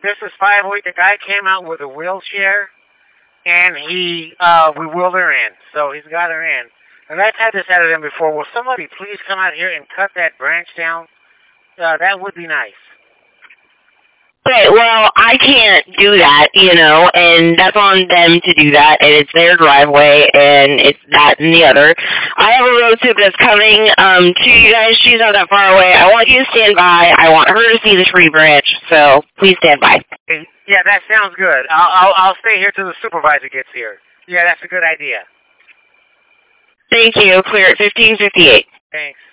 this is 508. The guy came out with a wheelchair, and we wheeled her in. So he's got her in. And I've had this out of them before. Will somebody please come out here and cut that branch down? That would be nice. Okay, well, I can't do that, and that's on them to do that, and it's their driveway, and it's that and the other. I have a road soup that's coming to you guys. She's not that far away. I want you to stand by. I want her to see the tree branch, so please stand by. Yeah, that sounds good. I'll stay here till the supervisor gets here. Yeah, that's a good idea. Thank you. Clear at 1558. Thanks.